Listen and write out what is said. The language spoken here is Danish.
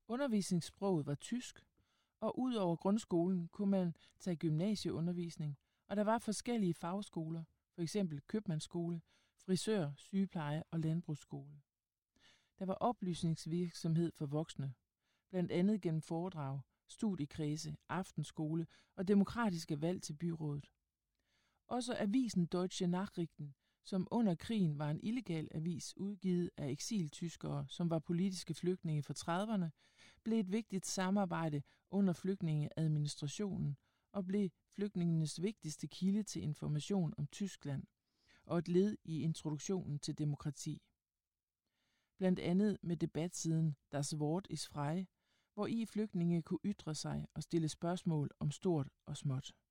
Undervisningssproget var tysk, og ud over grundskolen kunne man tage gymnasieundervisning, og der var forskellige fagskoler, f.eks. købmandsskole, frisør, sygepleje og landbrugsskole. Der var oplysningsvirksomhed for voksne, blandt andet gennem foredrag, studiekredse, aftenskole og demokratiske valg til byrådet. Også avisen Deutsche Nachrichten, som under krigen var en illegal avis udgivet af eksiltyskere, som var politiske flygtninge fra 30'erne, blev et vigtigt samarbejde under flygtningeadministrationen og blev flygtningenes vigtigste kilde til information om Tyskland og et led i introduktionen til demokrati. Blandt andet med debatsiden Das Wort ist frei, hvor i flygtninge kunne ytre sig og stille spørgsmål om stort og småt.